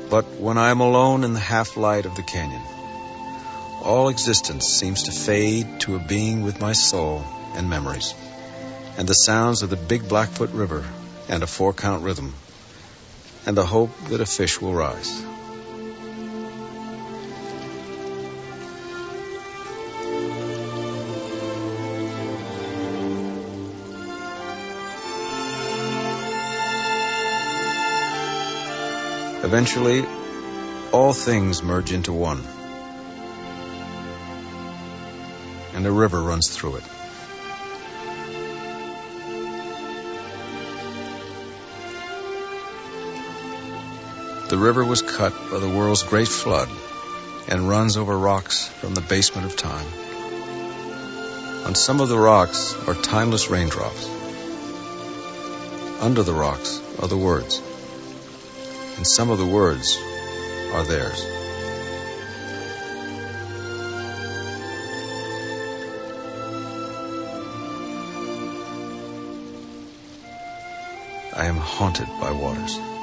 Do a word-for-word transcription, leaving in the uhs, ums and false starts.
But when I am alone in the half-light of the canyon, all existence seems to fade to a being with my soul and memories, and the sounds of the big Blackfoot River and a four-count rhythm, and the hope that a fish will rise. Eventually, all things merge into one, and a river runs through it. The river was cut by the world's great flood and runs over rocks from the basement of time. On some of the rocks are timeless raindrops. Under the rocks are the words, and some of the words are theirs. I am haunted by waters.